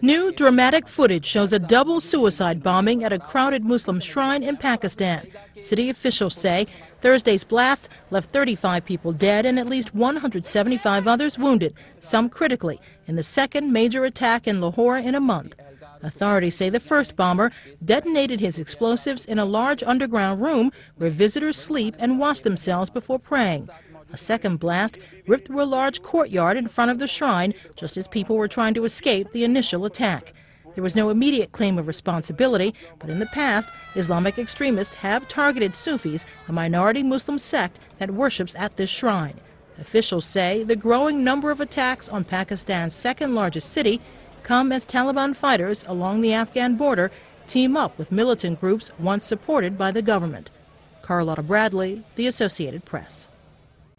New dramatic footage shows a double suicide bombing at a crowded Muslim shrine in Pakistan. City officials say Thursday's blast left 35 people dead and at least 175 others wounded, some critically, in the second major attack in Lahore in a month. Authorities say the first bomber detonated his explosives in a large underground room where visitors sleep and wash themselves before praying. A second blast ripped through a large courtyard in front of the shrine just as people were trying to escape the initial attack. There was no immediate claim of responsibility, but in the past, Islamic extremists have targeted Sufis, a minority Muslim sect that worships at this shrine. Officials say the growing number of attacks on Pakistan's second largest city come as Taliban fighters along the Afghan border team up with militant groups once supported by the government. Carlotta Bradley, The Associated Press.